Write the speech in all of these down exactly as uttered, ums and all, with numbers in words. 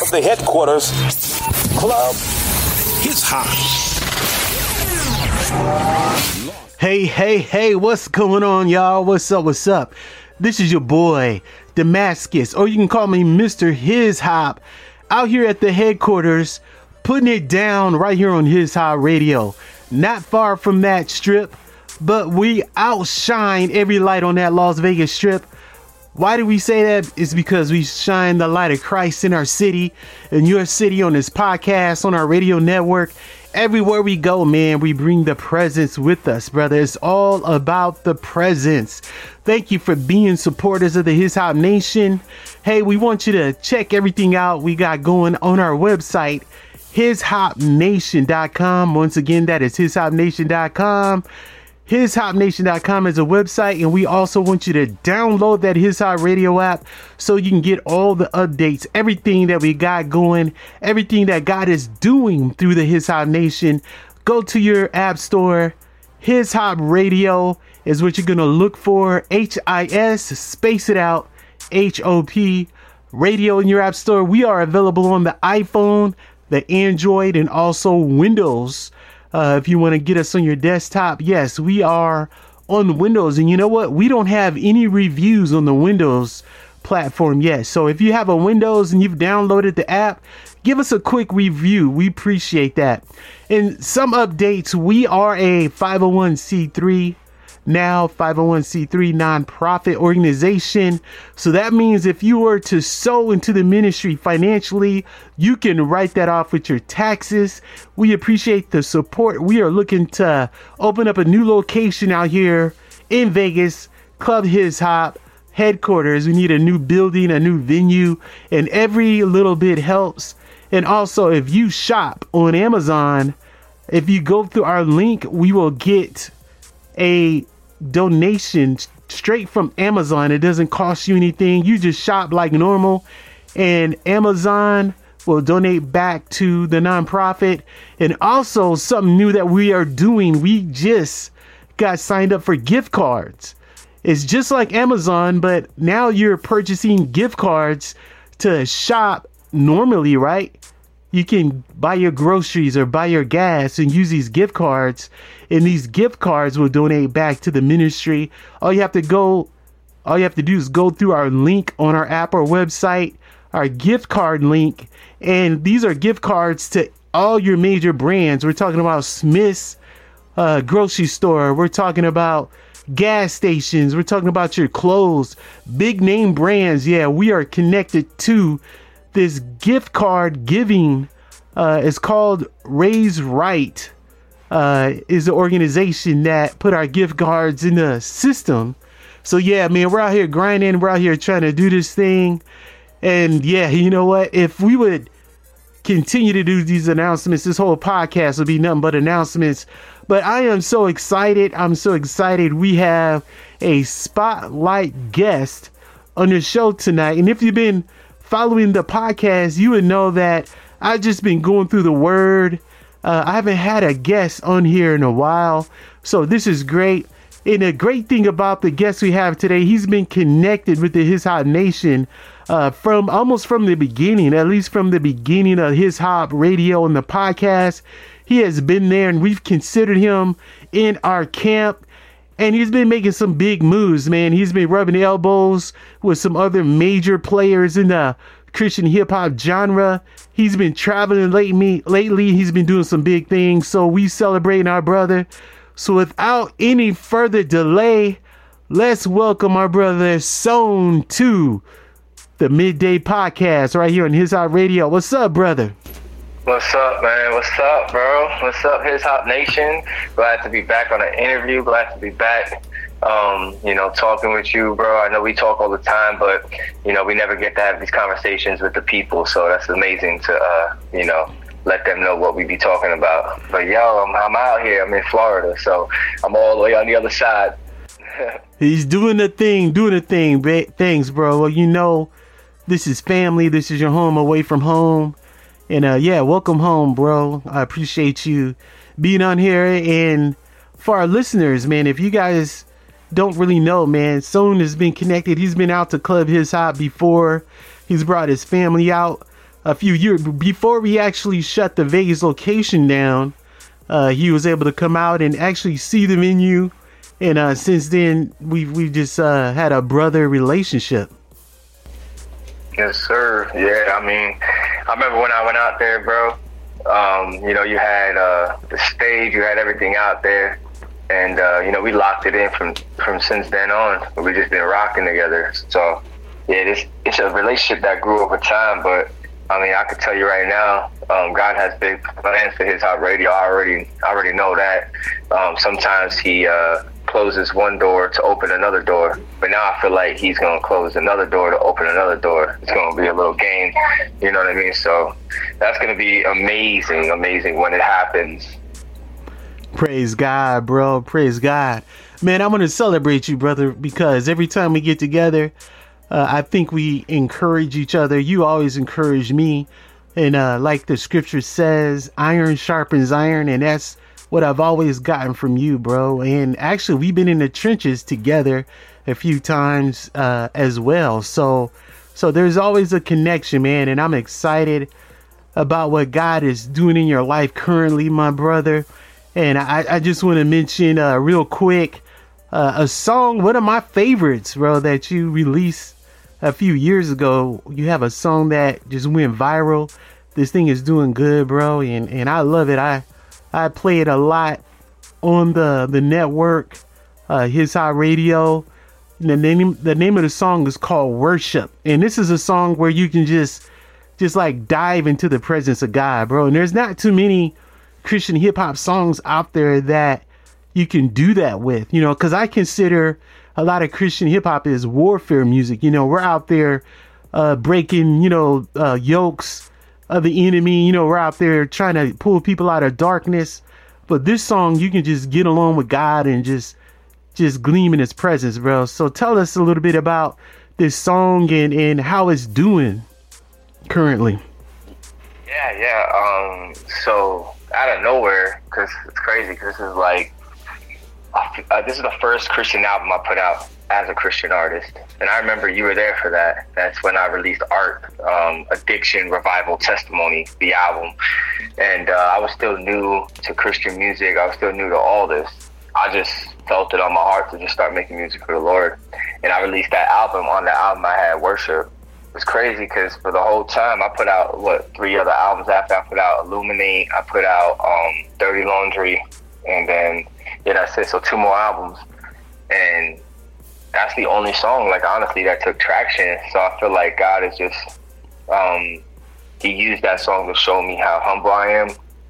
of the headquarters, Club His Hop. Hey, hey, hey, what's going on, y'all? What's up, what's up? This is your boy, Damascus, or you can call me Mister His Hop, out here at the headquarters, putting it down right here on His Hop Radio. Not far from that strip, but we outshine every light on that Las Vegas strip. Why do we say that? It's because we shine the light of Christ in our city, in your city, on this podcast, on our radio network. Everywhere we go, man, we bring the presence with us, brother. It's all about the presence. Thank you for being supporters of the His Hop Nation. Hey, we want you to check everything out we got going on our website, his hop nation dot com. Once again, that is his hop nation dot com. his hop nation dot com is a website, and we also want you to download that His Hop Radio app so you can get all the updates, everything that we got going, everything that God is doing through the His Hop Nation. Go to your app store. His Hop Radio is what you're going to look for. H I S, space it out, H O P, radio in your app store. We are available on the iPhone, the Android, and also Windows. Uh, if you want to get us on your desktop, yes, we are on Windows. And you know what? We don't have any reviews on the Windows platform yet. So if you have a Windows and you've downloaded the app, give us a quick review. We appreciate that. And some updates, we are a five oh one c three. Now five oh one c three nonprofit organization. So that means if you were to sow into the ministry financially, you can write that off with your taxes. We appreciate the support. We are looking to open up a new location out here in Vegas, Club His Hop headquarters. We need a new building, a new venue, and every little bit helps. And also, if you shop on Amazon, if you go through our link, we will get a donation straight from Amazon. It doesn't cost you anything. You just shop like normal, and Amazon will donate back to the nonprofit. And also, something new that we are doing, we just got signed up for gift cards. It's just like Amazon, but now you're purchasing gift cards to shop normally, right? You can buy your groceries or buy your gas and use these gift cards, and these gift cards will donate back to the ministry. All you have to go, all you have to do is go through our link on our app or website, our gift card link, and these are gift cards to all your major brands. We're talking about Smith's uh, grocery store. We're talking about gas stations. We're talking about your clothes, big name brands. Yeah, we are connected to this gift card giving. Uh, it's called Raise Right. Uh, is the organization that put our gift cards in the system. So yeah, man, we're out here grinding. We're out here trying to do this thing. And yeah, you know what? If we would continue to do these announcements, this whole podcast would be nothing but announcements. But I am so excited. I'm so excited. We have a spotlight guest on the show tonight. And if you've been following the podcast, you would know that I've just been going through the word. Uh, I haven't had a guest on here in a while, so this is great. And the great thing about the guest we have today, he's been connected with the His Hop Nation uh, from almost from the beginning, at least from the beginning of His Hop Radio and the podcast. He has been there, and we've considered him in our camp. And he's been making some big moves, man. He's been rubbing elbows with some other major players in the Christian hip hop genre. He's been traveling lately. Lately, he's been doing some big things. So we celebrating our brother. So without any further delay, let's welcome our brother Sown to the Midday Podcast right here on His Hop Radio. What's up, brother? What's up, man? What's up, bro? What's up, His Hop Nation? Glad to be back on an interview. Glad to be back, um, you know, talking with you, bro. I know we talk all the time, but, you know, we never get to have these conversations with the people. So that's amazing to, uh, you know, let them know what we be talking about. But, yo, I'm, I'm out here. I'm in Florida, so I'm all the way on the other side. He's doing the thing, doing the thing. Ba- thanks, bro. Well, you know, this is family. This is your home away from home. And uh, yeah, welcome home, bro. I appreciate you being on here. And for our listeners, man, if you guys don't really know, man, Sown has been connected. He's been out to Club His Hop before. He's brought his family out. a few years before we actually shut the Vegas location down. Uh, he was able to come out and actually see the venue, and uh, since then we we just uh, had a brother relationship. Yes, sir. Yeah, I mean, I remember when I went out there, bro. Um, you know, you had uh, the stage, you had everything out there, and uh, you know, we locked it in from from since then on. We just been rocking together. So yeah, this it's a relationship that grew over time, but. I mean, I can tell you right now, um, God has big plans for His Hop Radio. I already, I already know that. Um, sometimes He uh, closes one door to open another door, but now I feel like He's gonna close another door to open another door. It's gonna be a little game, you know what I mean? So that's gonna be amazing, amazing when it happens. Praise God, bro. Praise God, man. I want to celebrate you, brother, because every time we get together. Uh, I think we encourage each other. You always encourage me. And uh, like the scripture says, iron sharpens iron. And that's what I've always gotten from you, bro. And actually, we've been in the trenches together a few times uh, as well. So so there's always a connection, man. And I'm excited about what God is doing in your life currently, my brother. And I, I just want to mention uh, real quick uh, a song, one of my favorites, bro, that you released a few years ago. You have a song that just went viral. This thing is doing good, bro, and and I love it. I I play it a lot on the the network, uh, His Hop Radio. The name the name of the song is called Worship, and this is a song where you can just just like dive into the presence of God, bro. And there's not too many Christian hip hop songs out there that you can do that with, you know, because I consider a lot of Christian hip hop is warfare music. You know, we're out there uh, breaking, you know, uh, yokes of the enemy. You know, we're out there trying to pull people out of darkness. But this song, you can just get along with God and just just gleam in His presence, bro. So tell us a little bit about this song and, and how it's doing currently. Yeah, yeah. Um, so out of nowhere, because it's crazy, because this is like, Uh, this is the first Christian album I put out as a Christian artist. And I remember you were there for that. That's when I released Art, um, Addiction, Revival, Testimony, the album. And uh, I was still new to Christian music. I was still new to all this. I just felt it on my heart to just start making music for the Lord. And I released that album. On that album, I had Worship. It was crazy because for the whole time, I put out, what, three other albums after. I put out Illuminate. I put out um, Dirty Laundry. And then yeah, that's it. So two more albums, and that's the only song, like, honestly, that took traction. So I feel like God is just, um, He used that song to show me how humble I am.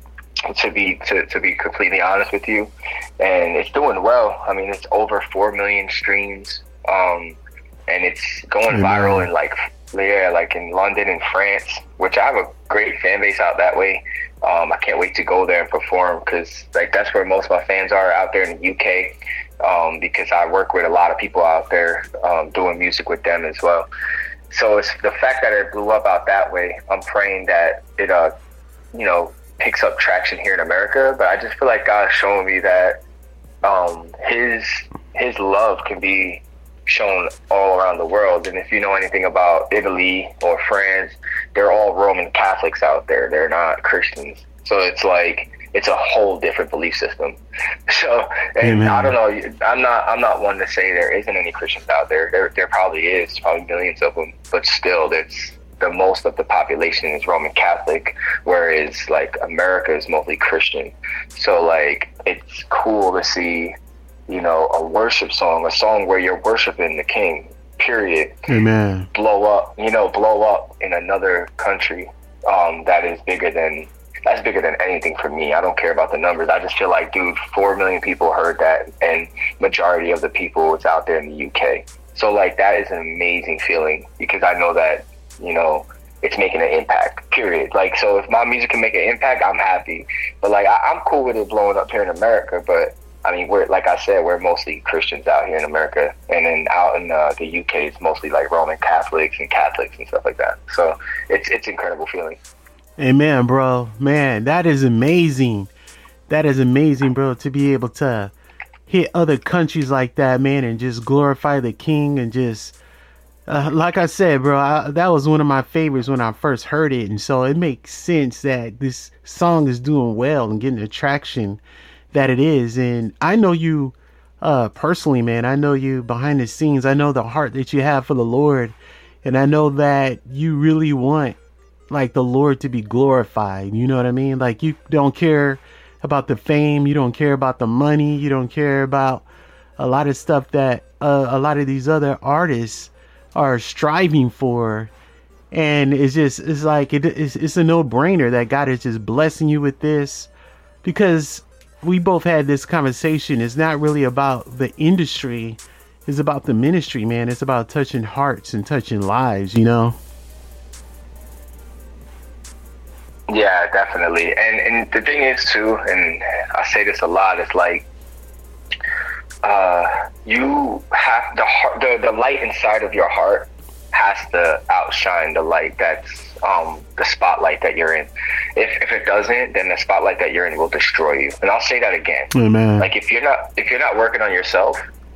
To be to, to be completely honest with you, and it's doing well. I mean, it's over four million streams, um, and it's going Amen. viral in like yeah, like in London and France, which I have a great fan base out that way. Um, I can't wait to go there and perform because like that's where most of my fans are, out there in the U K. Um, because I work with a lot of people out there, um, doing music with them as well. So it's the fact that it blew up out that way. I'm praying that it, uh, you know, picks up traction here in America. But I just feel like God's showing me that um, His His love can be shown all around the world. And if you know anything about Italy or France, they're all Roman Catholics out there. They're not Christians. So it's like it's a whole different belief system. So, and Amen. I don't know. I'm not. I'm not one to say there isn't any Christians out there. There, there probably is, probably millions of them. But still, that's the most of the population is Roman Catholic, whereas like America is mostly Christian. So like it's cool to see, you know, a worship song, a song where you're worshiping the King. Period. Amen. Blow up. You know, blow up in another country um, that is bigger than. That's bigger than anything for me. I don't care about the numbers. I just feel like, dude, four million people heard that, and majority of the people was out there in the U K. So, like, that is an amazing feeling because I know that, you know, it's making an impact, period. Like, so if my music can make an impact, I'm happy. But, like, I, I'm cool with it blowing up here in America. But, I mean, we're like I said, we're mostly Christians out here in America. And then out in uh, the U K, it's mostly, like, Roman Catholics and Catholics and stuff like that. So it's it's an incredible feeling. Amen, bro. Man, that is amazing. That is amazing, bro, to be able to hit other countries like that, man, and just glorify the King and just Uh, like I said, bro, I, that was one of my favorites when I first heard it, and so it makes sense that this song is doing well and getting the traction that it is. And I know you uh, personally, man. I know you behind the scenes. I know the heart that you have for the Lord, and I know that you really want like the Lord to be glorified. You know what I mean? Like you don't care about the fame, you don't care about the money, you don't care about a lot of stuff that uh, a lot of these other artists are striving for. And it's just it's like it, it's, it's a no-brainer that God is just blessing you with this, because we both had this conversation. It's not really about the industry, it's about the ministry, man. It's about touching hearts and touching lives, you know. Yeah, definitely. And and the thing is too, and I say this a lot, it's like uh, you have the heart, the the light inside of your heart has to outshine the light that's um, the spotlight that you're in. If if it doesn't, then the spotlight that you're in will destroy you. And I'll say that again. Amen. Like if you're not if you're not working on yourself,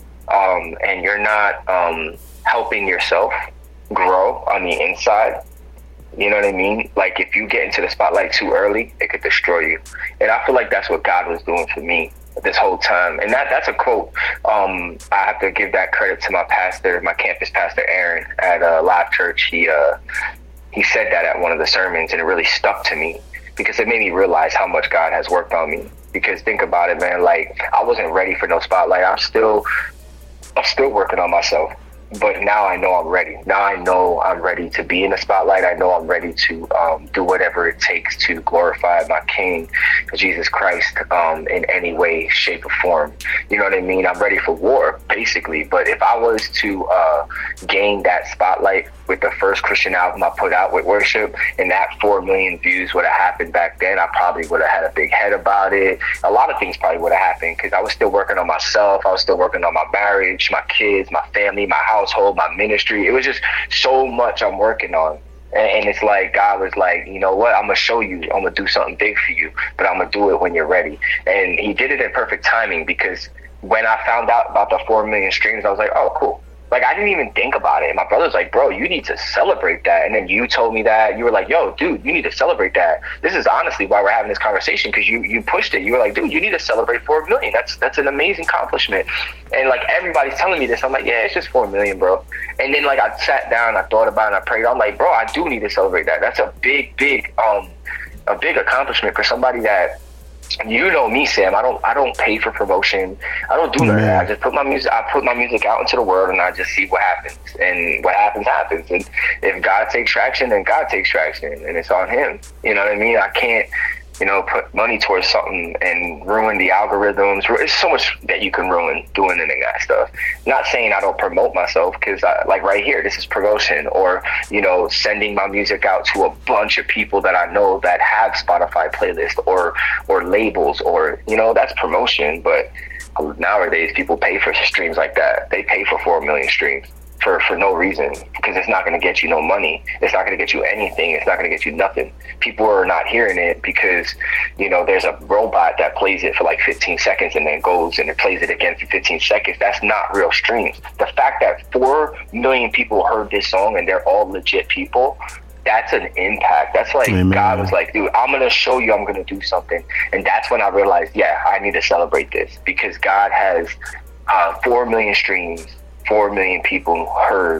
um, and you're not um, helping yourself grow on the inside. You know what I mean? Like if you get into the spotlight too early, it could destroy you. And I feel like that's what God was doing for me this whole time. And that that's a quote. Um, I have to give that credit to my pastor, my campus pastor, Aaron, at uh, Live Church. He uh, he said that at one of the sermons, and it really stuck to me because it made me realize how much God has worked on me. Because think about it, man. Like I wasn't ready for no spotlight. I'm still, I'm still working on myself. But now I know I'm ready. Now I know I'm ready to be in the spotlight. I know I'm ready to um, do whatever it takes to glorify my King, Jesus Christ, um, in any way, shape, or form. You know what I mean? I'm ready for war, basically. But if I was to uh, gain that spotlight with the first Christian album I put out with Worship, and that four million views would have happened back then, I probably would have had a big head about it. A lot of things probably would have happened because I was still working on myself. I was still working on my marriage, my kids, my family, my household, my ministry. It was just so much I'm working on. And, and it's like God was like, you know what? I'm going to show you. I'm going to do something big for you, but I'm going to do it when you're ready. And he did it in perfect timing, because when I found out about the four million streams, I was like, oh, cool. Like, I didn't even think about it. And my brother's like, bro, you need to celebrate that. And then you told me that. You were like, yo, dude, you need to celebrate that. This is honestly why we're having this conversation, because you, you pushed it. You were like, dude, you need to celebrate four million. That's that's an amazing accomplishment. And, like, everybody's telling me this. I'm like, yeah, it's just four million, bro. And then, like, I sat down, I thought about it, and I prayed. I'm like, bro, I do need to celebrate that. That's a big, big, um, a big accomplishment for somebody that, you know me, Sam. I don't. I don't pay for promotion. I don't do none of that. I just put my music. I put my music out into the world, and I just see what happens. And what happens happens. And if God takes traction, then God takes traction, and it's on Him. You know what I mean? I can't, you know, put money towards something and ruin the algorithms. It's so much that you can ruin doing any of that stuff. Not saying I don't promote myself, because like right here, this is promotion, or, you know, sending my music out to a bunch of people that I know that have Spotify playlists or, or labels, or, you know, that's promotion. But nowadays people pay for streams like that. They pay for four million streams. For, for no reason, because it's not going to get you no money. It's not going to get you anything. It's not going to get you nothing. People are not hearing it because, you know, there's a robot that plays it for like fifteen seconds and then goes and it plays it again for fifteen seconds. That's not real streams. The fact that four million people heard this song and they're all legit people, that's an impact. That's like, Amen. God was like, dude, I'm going to show you I'm going to do something. And that's when I realized, yeah, I need to celebrate this, because God has uh, four million streams. Four million people heard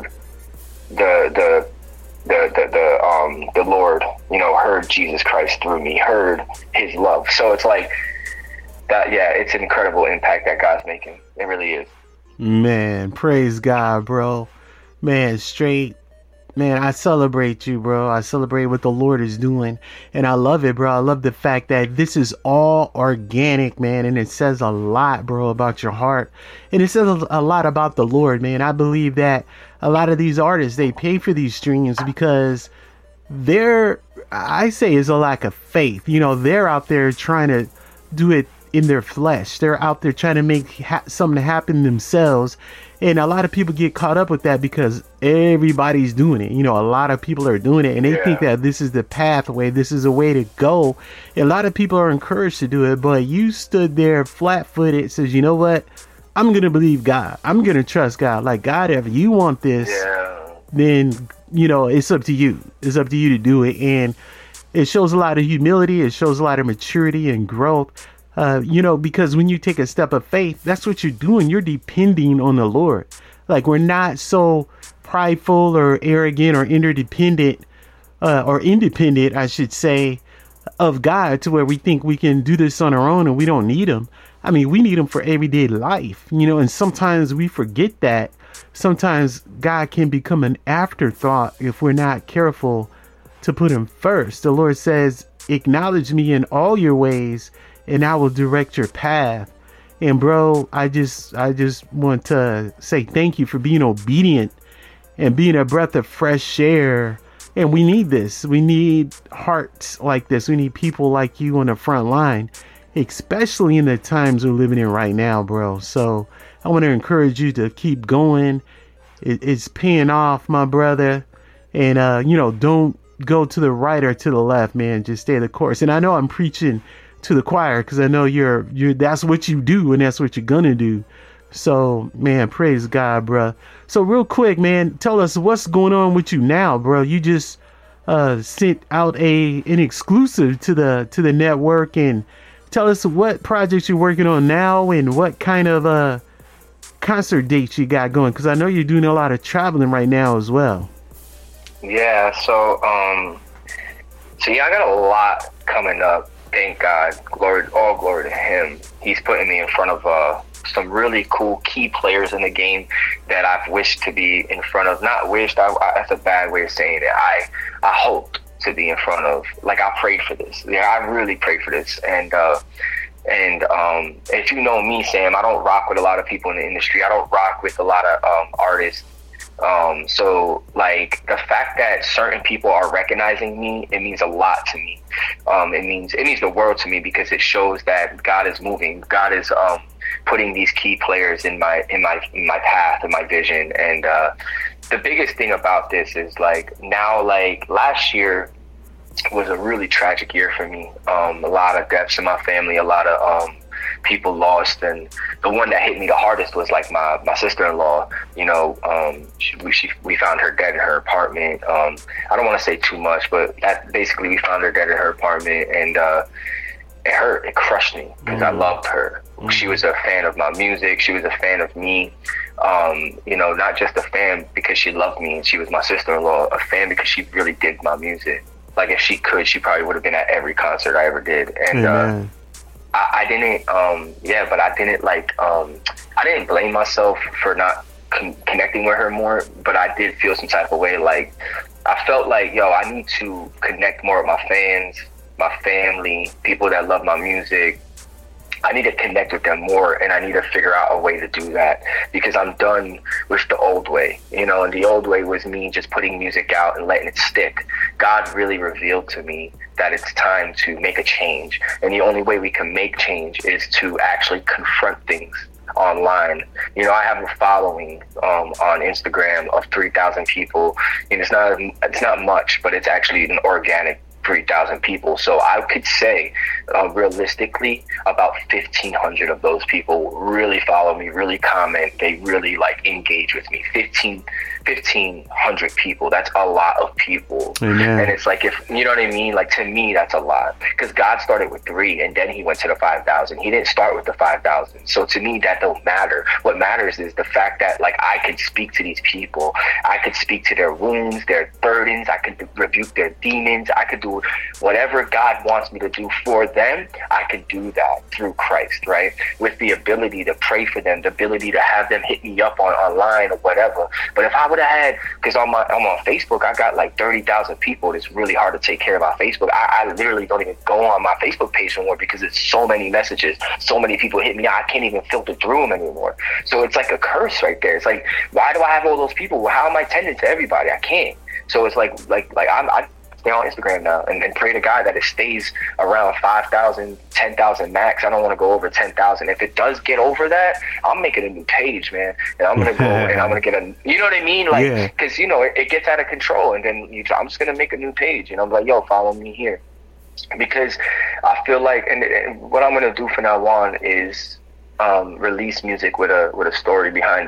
the the the the, the um the Lord, you know, heard Jesus Christ through me, heard His love. So it's like that. Yeah, it's an incredible impact that God's making. It really is. Man, praise God, bro. Man, straight. Man, I celebrate you, bro. I celebrate what the Lord is doing. And I love it, bro. I love the fact that this is all organic, man. And it says a lot, bro, about your heart. And it says a lot about the Lord, man. I believe that a lot of these artists, they pay for these streams because they're, I say, is a lack of faith. You know, they're out there trying to do it in their flesh. They're out there trying to make ha- something happen themselves. And a lot of people get caught up with that because everybody's doing it. You know, a lot of people are doing it, and they yeah. think that this is the pathway. This is a way to go. And a lot of people are encouraged to do it, but you stood there flat-footed, says, you know what? I'm going to believe God. I'm going to trust God. Like, God, if you want this, yeah. then, you know, it's up to you. It's up to you to do it. And it shows a lot of humility. It shows a lot of maturity and growth. Uh, you know, because when you take a step of faith, that's what you're doing. You're depending on the Lord. Like, we're not so prideful or arrogant or interdependent uh, or independent, I should say, of God to where we think we can do this on our own and we don't need him. I mean, we need him for everyday life, you know, and sometimes we forget that. Sometimes God can become an afterthought if we're not careful to put him first. The Lord says, acknowledge me in all your ways and I will direct your path. And bro, I just I just want to say thank you for being obedient and being a breath of fresh air. And we need this. We need hearts like this. We need people like you on the front line, especially in the times we're living in right now, bro. So I want to encourage you to keep going. It, it's paying off, my brother. And, uh, you know, don't go to the right or to the left, man. Just stay the course. And I know I'm preaching to the choir because I know you're you're that's what you do and that's what you're gonna do. So, man, praise God, bro. So real quick, man, tell us what's going on with you now, bro. You just uh sent out a an exclusive to the to the network, and tell us what projects you're working on now and what kind of uh concert dates you got going, because I know you're doing a lot of traveling right now as well. Yeah, so um so yeah, I got a lot coming up. Thank God. Glory, all glory to him. He's putting me in front of uh, some really cool key players in the game that I've wished to be in front of. Not wished, I, I, that's a bad way of saying it. I, I hoped to be in front of. Like, I prayed for this. Yeah, I really prayed for this. And, uh, and um, if you know me, Sam, I don't rock with a lot of people in the industry. I don't rock with a lot of um, artists. Um, so like the fact that certain people are recognizing me, it means a lot to me. Um, it means, it means the world to me because it shows that God is moving. God is, um, putting these key players in my, in my, in my path and my vision. And, uh, the biggest thing about this is like now, like last year was a really tragic year for me. Um, a lot of deaths in my family, a lot of, um, people lost, and the one that hit me the hardest was like my my sister-in-law. You know, um she, we she, we found her dead in her apartment. um I don't want to say too much, but that basically we found her dead in her apartment, and uh it hurt. It crushed me because mm. I loved her. Mm. She was a fan of my music. She was a fan of me. Um you know, not just a fan because she loved me and she was my sister-in-law, a fan because she really did my music. Like if she could, she probably would have been at every concert I ever did. And mm. uh I, I didn't, um, yeah, but I didn't like, um, I didn't blame myself for not con- connecting with her more, but I did feel some type of way. Like, I felt like, yo, I need to connect more with my fans, my family, people that love my music. I need to connect with them more, and I need to figure out a way to do that because I'm done with the old way, you know, and the old way was me just putting music out and letting it stick. God really revealed to me that it's time to make a change, and the only way we can make change is to actually confront things online. You know, I have a following um, on Instagram of three thousand people, and it's not it's not much, but it's actually an organic three thousand people. So I could say uh, realistically about fifteen hundred of those people really follow me, really comment, they really like engage with me. fifteen hundred people, that's a lot of people. Amen. And it's like, if you know what I mean, like to me that's a lot because God started with three and then he went to the five thousand. He didn't start with the five thousand. So to me that don't matter. What matters is the fact that like I could speak to these people, I could speak to their wounds, their burdens, I could rebuke their demons, I could do whatever God wants me to do for them. I could do that through Christ, right? With the ability to pray for them, the ability to have them hit me up on online or whatever. But if I would have had, because on my I'm on Facebook, I got like thirty thousand people. It's really hard to take care of my Facebook. I, I literally don't even go on my Facebook page anymore because it's so many messages, so many people hit me. I can't even filter through them anymore. So it's like a curse right there. It's like, why do I have all those people? Well, how am I tending to everybody? I can't. So it's like like like I'm I stay on Instagram now and, and pray to God that it stays around five thousand, ten thousand max. I don't want to go over ten thousand. If it does get over that, I'm making a new page, man. And I'm going to go and I'm going to get a, you know what I mean? Like, yeah. Cause you know, it, it gets out of control and then you, I'm just going to make a new page and I'm like, yo, follow me here. Because I feel like, and, and what I'm going to do from now on is um, release music with a, with a story behind it.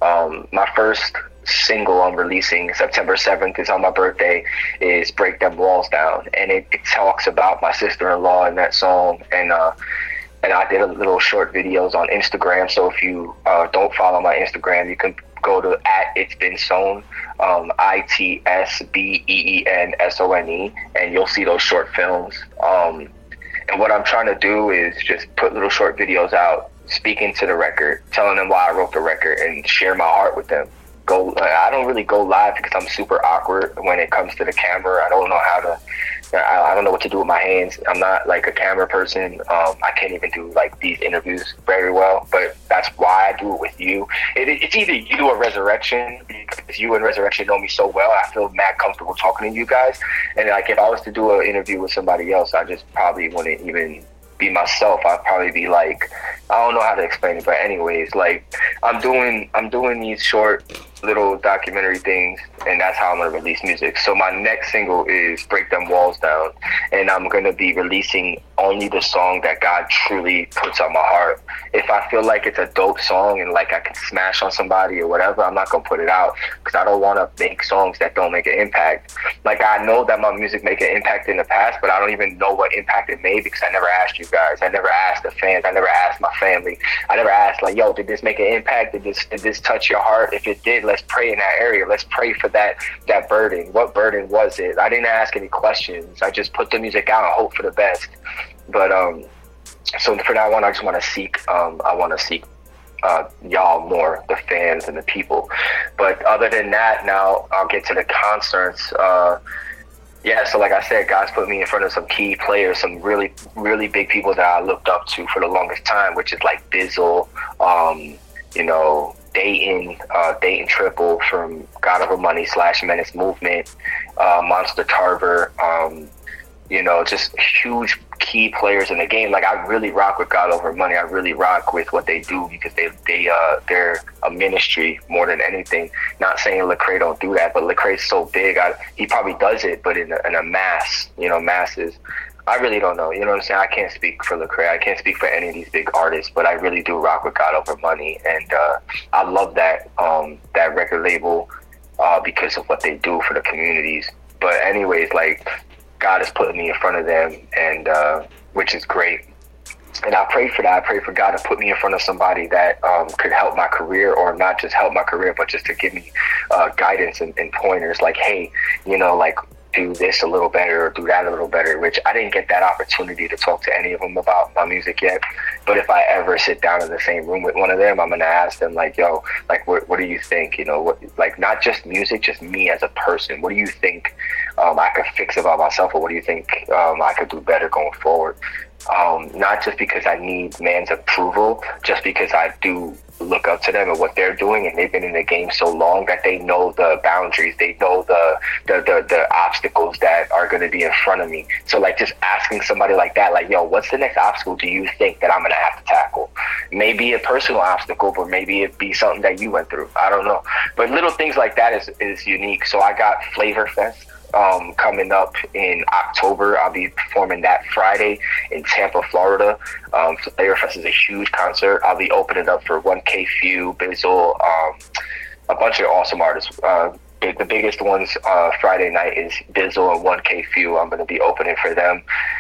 Um, my first single I'm releasing September seventh is on my birthday is Break Them Walls Down, and it, it talks about my sister-in-law in that song, and uh and I did a little short videos on Instagram. So if you uh, don't follow my Instagram, you can go to at It's Been Sewn, um, I T S B E E N S O N E, and you'll see those short films. Um, and what I'm trying to do is just put little short videos out, speaking to the record, telling them why I wrote the record, and share my heart with them. Go. I don't really go live because I'm super awkward when it comes to the camera. I don't know how to. I, I don't know what to do with my hands. I'm not like a camera person. Um, I can't even do like these interviews very well. But that's why I do it with you. It, it's either you or Resurrection, because you and Resurrection know me so well. I feel mad comfortable talking to you guys. And like if I was to do an interview with somebody else, I just probably wouldn't even be myself. I'd probably be like, I don't know how to explain it, but anyways, like I'm doing I'm doing these short little documentary things, and that's how I'm gonna release music. So my next single is Break Them Walls Down, and I'm gonna be releasing only the song that God truly puts on my heart. If I feel like it's a dope song and like I can smash on somebody or whatever, I'm not gonna put it out because I don't want to make songs that don't make an impact. Like I know that my music made an impact in the past, but I don't even know what impact it made because I never asked you guys. I never asked the fans. I never asked my family. I never asked like, yo, did this make an impact? Did this did this touch your heart? If it did, let's pray in that area. Let's pray for that that burden. What burden was it? I didn't ask any questions. I just put the music out and hope for the best. But um, so for that one, I just want to seek. Um, I want to seek uh, y'all more, the fans and the people. But other than that, now I'll get to the concerts. Uh, yeah, so like I said, God's put me in front of some key players, some really, really big people that I looked up to for the longest time, which is like Bizzle, um, you know, Dayton, uh, Dayton Triple from God Over Money slash Menace Movement, uh, Monster Tarver, um, you know, just huge key players in the game. Like I really rock with God Over Money. I really rock with what they do because they they uh they're a ministry more than anything. Not saying Lecrae don't do that, but Lecrae's so big. I, he probably does it, but in a, in a mass, you know, masses. I really don't know. You know what I'm saying? I can't speak for Lecrae. I can't speak for any of these big artists, but I really do rock with God Over Money, and uh, I love that um that record label uh, because of what they do for the communities. But anyways, like. God is putting me in front of them, and uh, which is great. And I pray for that. I pray for God to put me in front of somebody that um, could help my career, or not just help my career, but just to give me uh, guidance and, and pointers like, hey, you know, like do this a little better or do that a little better, which I didn't get that opportunity to talk to any of them about my music yet. But if I ever sit down in the same room with one of them, I'm going to ask them like, yo, like, what, what do you think? You know, what, like not just music, just me as a person. What do you think um, I could fix about myself, or what do you think um, I could do better going forward? Um, not just because I need man's approval, just because I do look up to them and what they're doing, and they've been in the game so long that they know the boundaries, they know the the the, the obstacles that are going to be in front of me. So like just asking somebody like that, like, yo, what's the next obstacle do you think that I'm going to have to tackle? Maybe a personal obstacle, but maybe it be something that you went through. I don't know. But little things like that is, is unique. So I got Flavor Fest Um, coming up in October. I'll be performing that Friday in Tampa, Florida. Um, Flavor Fest is a huge concert. I'll be opening up for one K Few, Bizzle, um, a bunch of awesome artists. Uh, the, the biggest ones uh, Friday night is Bizzle and one K Few. I'm going to be opening for them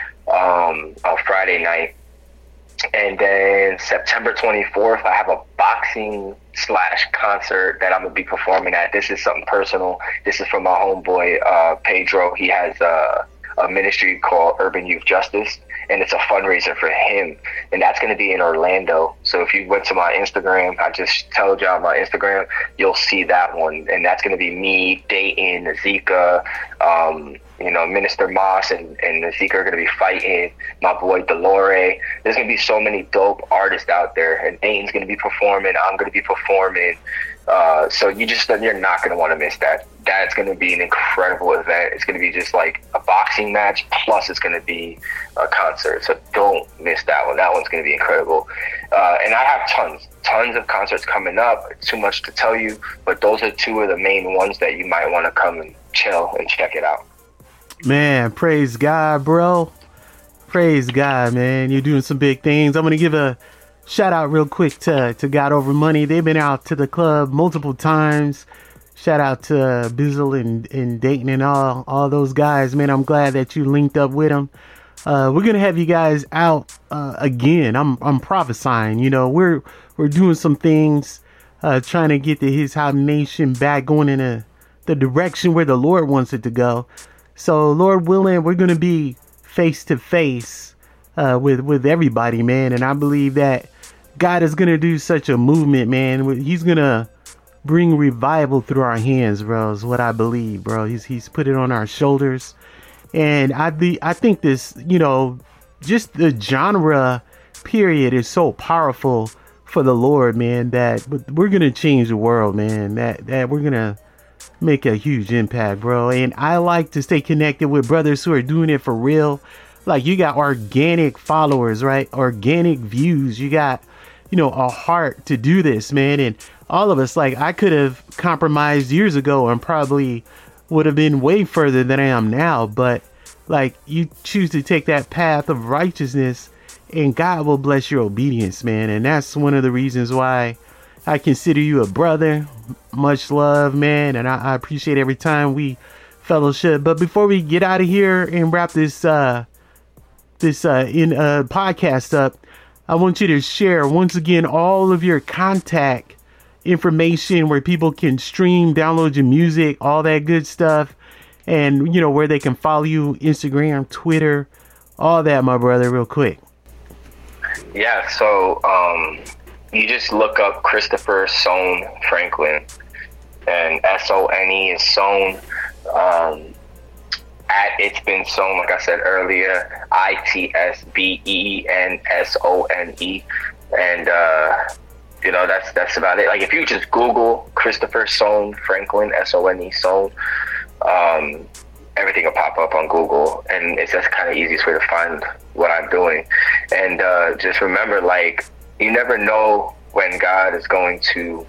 um, on Friday night. And then September twenty-fourth, I have a boxing slash concert that I'm going to be performing at. This is something personal. This is from my homeboy, uh, Pedro. He has a, a ministry called Urban Youth Justice, and it's a fundraiser for him. And that's going to be in Orlando. So if you went to my Instagram, I just told y'all my Instagram, you'll see that one. And that's going to be me, Dayton, Zika, um, you know, Minister Moss and, and Zika are going to be fighting. My boy Delore. There's going to be so many dope artists out there. And Dayton's going to be performing. I'm going to be performing. Uh, so you just, you're not going to want to miss that. That's going to be an incredible event. It's going to be just like a boxing match, plus it's going to be a concert. So don't miss that one. That one's going to be incredible. Uh, and I have tons, tons of concerts coming up. It's too much to tell you, but those are two of the main ones that you might want to come and chill and check it out. Man, praise God, bro. Praise God, man. You're doing some big things. I'm going to give a shout out real quick to, to God Over Money. They've been out to the club multiple times. Shout out to uh, Bizzle and, and Dayton and all, all those guys, man. I'm glad that you linked up with them. Uh, we're going to have you guys out uh, again. I'm I'm prophesying, you know, we're we're doing some things, uh, trying to get the His Hop Nation back going in a, the direction where the Lord wants it to go. So Lord willing, we're going to be face to face uh, with, with everybody, man. And I believe that God is going to do such a movement, man. He's going to bring revival through our hands, bro, is what I believe, bro. He's he's put it on our shoulders. And I be, I think this, you know, just the genre period is so powerful for the Lord, man, that we're going to change the world, man, that, that we're going to make a huge impact, bro. And I like to stay connected with brothers who are doing it for real. Like, you got organic followers, right? Organic views. You got, you know, a heart to do this, man. And all of us, like, I could have compromised years ago and probably would have been way further than I am now. But like, you choose to take that path of righteousness and God will bless your obedience, man. And that's one of the reasons why I consider you a brother. Much love, man. And I, I appreciate every time we fellowship. But before we get out of here and wrap this, uh, this, uh, in uh podcast up, I want you to share once again all of your contact information where people can stream, download your music, all that good stuff, and you know where they can follow you, Instagram, Twitter, all that, my brother, real quick. Yeah, so um you just look up Christopher Sohn Franklin, and S O N E is Sohn. um at It's Been Sohn, like I said earlier, I T S B E N S O N E, and uh you know, that's that's about it. Like, if you just Google Christopher Sohn Franklin, S O N E Sohn, um, everything will pop up on Google, and it's just kind of easiest way to find what I'm doing. And uh, just remember, like, you never know when God is going to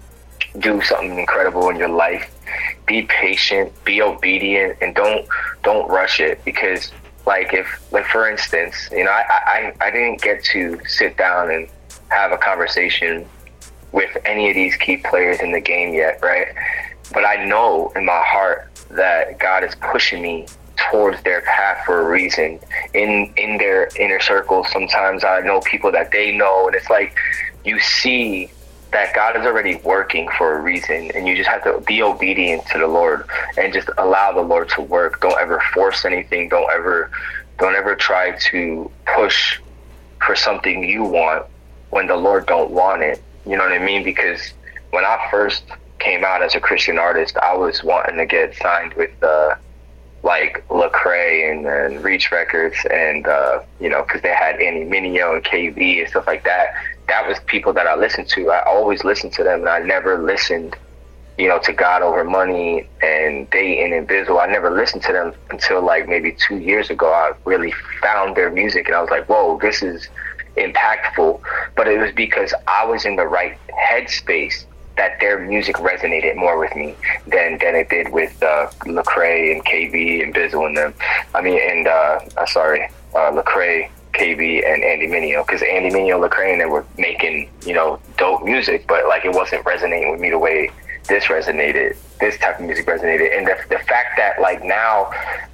do something incredible in your life. Be patient, be obedient, and don't don't rush it. Because, like, if, like, for instance, you know, I I, I didn't get to sit down and have a conversation with any of these key players in the game yet, right? But I know in my heart that God is pushing me towards their path for a reason. In in their inner circle, sometimes I know people that they know, and it's like you see that God is already working for a reason, and you just have to be obedient to the Lord and just allow the Lord to work. Don't ever force anything. Don't ever, don't ever try to push for something you want when the Lord don't want it. You know what I mean? Because when I first came out as a Christian artist, I was wanting to get signed with uh, like Lecrae and, and Reach Records, and uh, you know, because they had Andy Mineo and K V and stuff like that. That was people that I listened to. I always listened to them, and I never listened, you know, to God Over Money and Dayton and Bizzle. I never listened to them until like maybe two years ago. I really found their music, and I was like, whoa, this is impactful. But it was because I was in the right headspace that their music resonated more with me than than it did with uh, Lecrae and K V and Bizzle and them. I mean, and uh, uh sorry, uh, Lecrae, K V, and Andy Mineo, because Andy Mineo, Lecrae, and they were making, you know, dope music, but like it wasn't resonating with me the way this resonated. This type of music resonated, and the the fact that like now,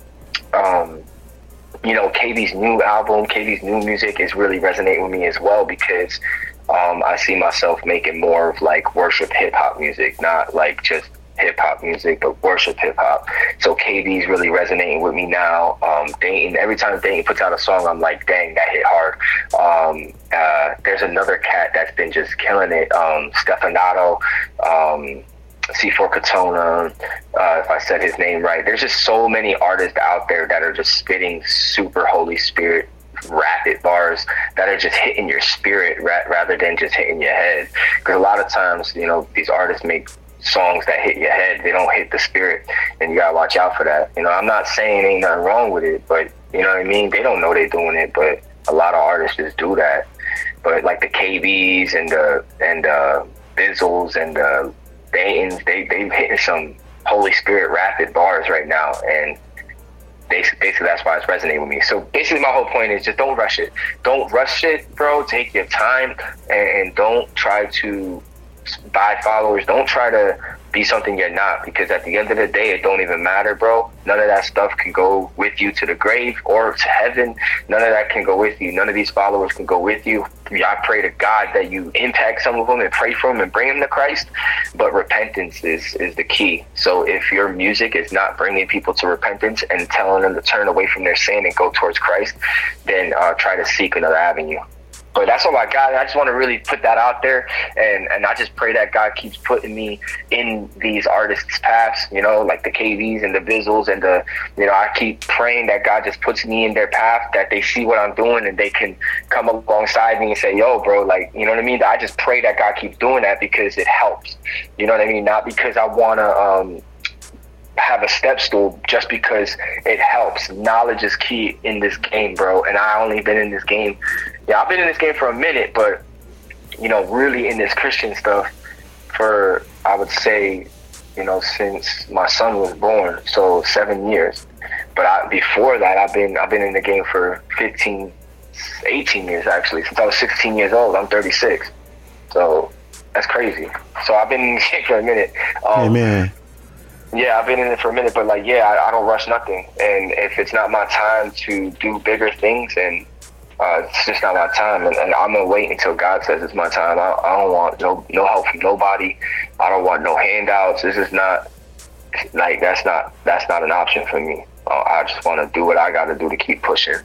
um. you know, K V's new album, K V's new music is really resonating with me as well, because um, I see myself making more of like worship hip hop music, not like just hip hop music, but worship hip hop. So K V's really resonating with me now. Um, Dayton, every time Dayton puts out a song, I'm like, dang, that hit hard. Um, uh, there's another cat that's been just killing it, um, Stefanato, um, C four Katona, uh, if I said his name right. There's just so many artists out there that are just spitting super Holy Spirit rapid bars that are just hitting your spirit ra- rather than just hitting your head. Because a lot of times, you know, these artists make songs that hit your head, they don't hit the spirit, and you gotta watch out for that. You know, I'm not saying ain't nothing wrong with it, but you know what I mean? They don't know they're doing it, but a lot of artists just do that. But like the K Vs and the and uh Bizzles and the Dayton's, they they've hitting some Holy Spirit rapid bars right now, and basically, basically that's why it's resonating with me. So basically my whole point is just don't rush it. Don't rush it, bro. Take your time and, and don't try to buy followers. Don't try to be something you're not, because at the end of the day, it don't even matter, bro. None of that stuff can go with you to the grave or to heaven. None of that can go with you. None of these followers can go with you. I pray to God that you impact some of them and pray for them and bring them to Christ. But repentance is, is the key. So if your music is not bringing people to repentance and telling them to turn away from their sin and go towards Christ, then uh, try to seek another avenue. But that's all I got. I just want to really put that out there. And, and I just pray that God keeps putting me in these artists' paths, you know, like the K Vs and the Bizzles and the, you know, I keep praying that God just puts me in their path, that they see what I'm doing and they can come alongside me and say, yo, bro, like, you know what I mean? I just pray that God keeps doing that because it helps. You know what I mean? Not because I want to, um, have a step stool, just because it helps. Knowledge is key in this game, bro. And I only been in this game. Yeah, I've been in this game for a minute, but you know, really in this Christian stuff for, I would say, you know, since my son was born, so seven years. But I, before that, I've been I've been in the game for fifteen, eighteen years actually. Since I was sixteen years old, I'm thirty-six. So that's crazy. So I've been in the game for a minute. Um, Amen. Yeah, I've been in it for a minute, but like, yeah, I, I don't rush nothing. And if it's not my time to do bigger things, and uh, it's just not my time. And, and I'm gonna wait until God says it's my time. I, I don't want no no help from nobody. I don't want no handouts. This is not like that's not that's not an option for me. Uh, I just want to do what I got to do to keep pushing.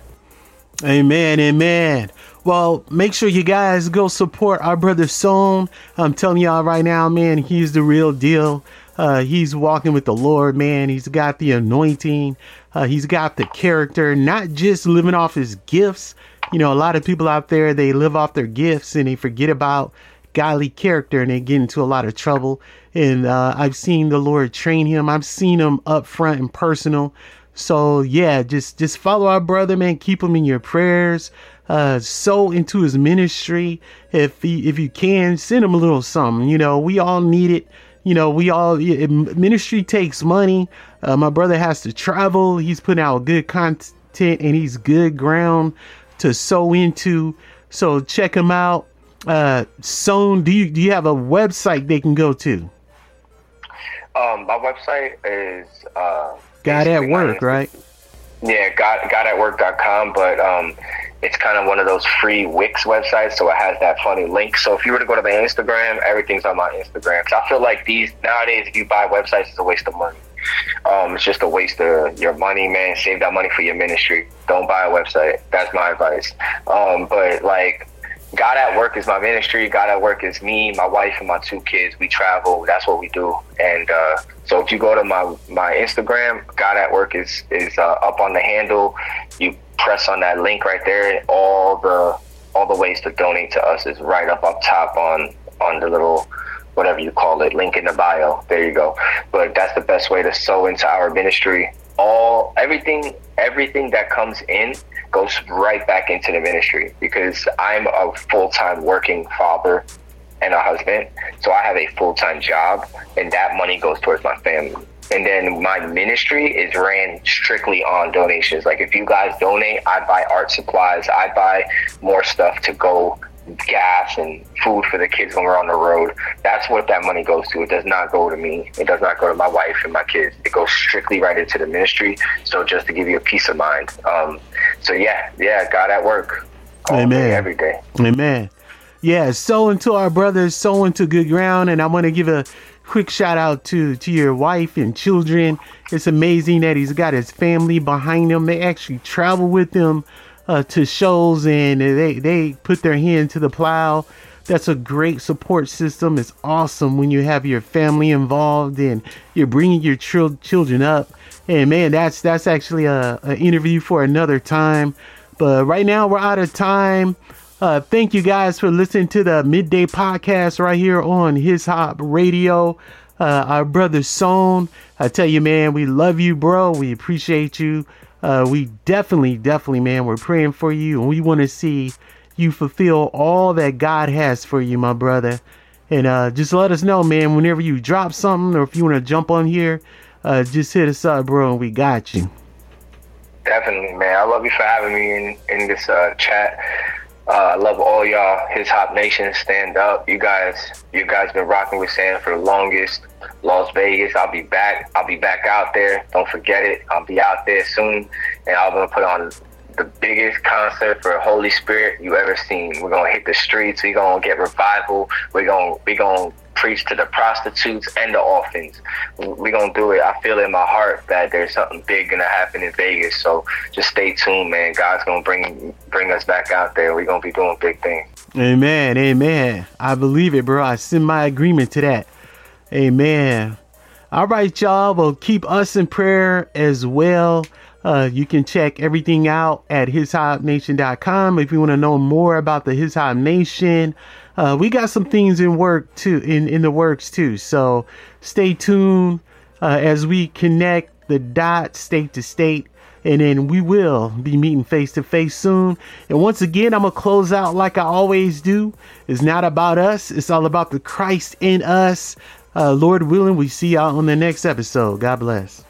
Amen, amen. Well, make sure you guys go support our brother Sohn. I'm telling y'all right now, man, he's the real deal. Uh, he's walking with the Lord, man. He's got the anointing. Uh, he's got the character, not just living off his gifts. You know, a lot of people out there, they live off their gifts and they forget about godly character and they get into a lot of trouble. And uh, I've seen the Lord train him. I've seen him up front and personal. So, yeah, just just follow our brother, man. Keep him in your prayers. Uh, sow into his ministry. If he, if you can, send him a little something. You know, we all need it. You know, we all, ministry takes money. Uh, my brother has to travel. He's putting out good content and he's good ground to sow into. So check him out. Uh, Sohn, do you, do you have a website they can go to? Um, my website is, uh, God at Work, right? Yeah, God, God at work dot com. But, um, it's kind of one of those free Wix websites, so it has that funny link. So if you were to go to my Instagram, everything's on my Instagram. Cause I feel like these nowadays, if you buy websites, it's a waste of money. Um, it's just a waste of your money, man. Save that money for your ministry. Don't buy a website. That's my advice. Um, but like, God at Work is my ministry. God at Work is me, my wife, and my two kids. We travel. That's what we do. And uh, so if you go to my my Instagram, God at Work is is uh, up on the handle. You press on that link right there, and all the all the ways to donate to us is right up up top on on the little whatever you call it, link in the bio. There you go. But that's the best way to sow into our ministry. All everything everything that comes in goes right back into the ministry, because I'm a full-time working father and a husband. So I have a full-time job, and that money goes towards my family. And then my ministry is ran strictly on donations. Like if you guys donate, I buy art supplies. I buy more stuff to go, gas and food for the kids when we're on the road. That's what that money goes to. It does not go to me. It does not go to my wife and my kids. It goes strictly right into the ministry. So just to give you a peace of mind. Um, so yeah, yeah, God at Work. All Amen. Day, every day. Amen. Yeah, sow into our brothers, sow into good ground. And I want to give a quick shout out to, to your wife and children. It's amazing that he's got his family behind him. They actually travel with him uh, to shows, and they, they put their hand to the plow. That's a great support system. It's awesome when you have your family involved and you're bringing your chil- children up. And man, that's that's actually a, a interview for another time. But right now we're out of time. Uh, thank you guys for listening to the Midday Podcast right here on His Hop Radio. Uh, our brother Sohn, I tell you, man, we love you, bro. We appreciate you. Uh, we definitely, definitely, man, we're praying for you, and we want to see you fulfill all that God has for you, my brother. And uh, just let us know, man, whenever you drop something or if you want to jump on here, uh, just hit us up, bro, and we got you. Definitely, man. I love you for having me in, in this uh, chat. Uh, I love all y'all, His Hop Nation, stand up. You guys, you guys been rocking with Sam for the longest. Las Vegas, I'll be back. I'll be back out there. Don't forget it. I'll be out there soon, and I'm gonna put on the biggest concert for Holy Spirit you ever seen. We're gonna hit the streets. We're gonna get revival. We're gonna we gonna preach to the prostitutes and the orphans. We're gonna do it. I feel in my heart that there's something big gonna happen in Vegas. So just stay tuned, man. God's gonna bring bring us back out there. We're gonna be doing big things. Amen. Amen. I believe it, bro. I send my agreement to that. Amen. All right, y'all. Well, keep us in prayer as well. Uh, you can check everything out at his hop nation dot com if you want to know more about the His Hop Nation. Uh, we got some things in work too, in, in the works too. So stay tuned uh, as we connect the dots state to state, and then we will be meeting face to face soon. And once again, I'm gonna close out like I always do. It's not about us. It's all about the Christ in us. Uh, Lord willing, we see y'all on the next episode. God bless.